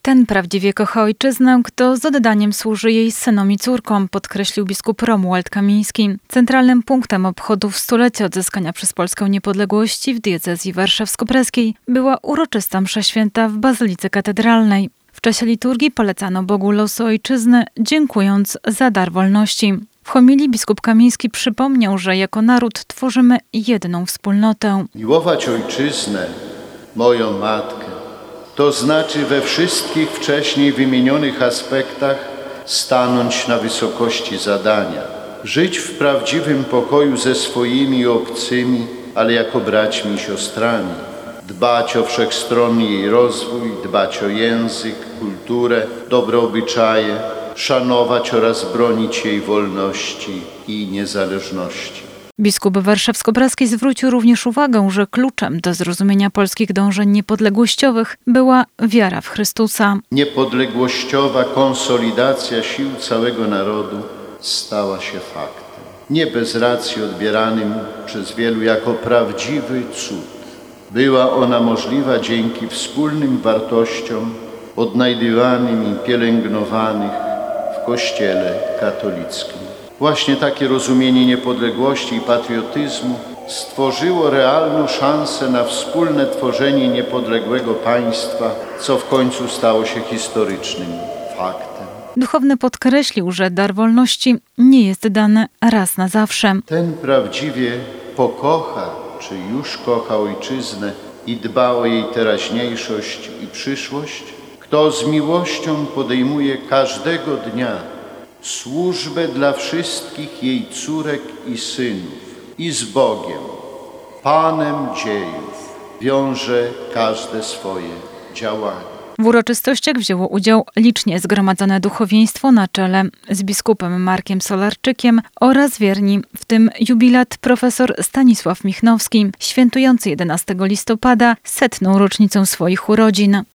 Ten prawdziwie kocha ojczyznę, kto z oddaniem służy jej synom i córkom, podkreślił biskup Romuald Kamiński. Centralnym punktem obchodów stulecia odzyskania przez Polskę niepodległości w diecezji warszawsko-praskiej była uroczysta msza święta w Bazylice Katedralnej. W czasie liturgii polecano Bogu losu ojczyzny, dziękując za dar wolności. W homilii biskup Kamiński przypomniał, że jako naród tworzymy jedną wspólnotę. Miłować ojczyznę, moją matkę, to znaczy we wszystkich wcześniej wymienionych aspektach stanąć na wysokości zadania. Żyć w prawdziwym pokoju ze swoimi i obcymi, ale jako braćmi i siostrami. Dbać o wszechstronny jej rozwój, dbać o język, kulturę, dobre obyczaje, szanować oraz bronić jej wolności i niezależności. Biskup warszawsko-praski zwrócił również uwagę, że kluczem do zrozumienia polskich dążeń niepodległościowych była wiara w Chrystusa. Niepodległościowa konsolidacja sił całego narodu stała się faktem. Nie bez racji odbieranym przez wielu jako prawdziwy cud. Była ona możliwa dzięki wspólnym wartościom odnajdywanym i pielęgnowanych w Kościele katolickim. Właśnie takie rozumienie niepodległości i patriotyzmu stworzyło realną szansę na wspólne tworzenie niepodległego państwa, co w końcu stało się historycznym faktem. Duchowny podkreślił, że dar wolności nie jest dany raz na zawsze. Ten prawdziwie pokocha, czy już kocha ojczyznę i dba o jej teraźniejszość i przyszłość, kto z miłością podejmuje każdego dnia służbę dla wszystkich jej córek i synów i z Bogiem, Panem dziejów, wiąże każde swoje działanie. W uroczystościach wzięło udział licznie zgromadzone duchowieństwo na czele z biskupem Markiem Solarczykiem oraz wierni, w tym jubilat profesor Stanisław Michnowski, świętujący 11 listopada 100. rocznicę swoich urodzin.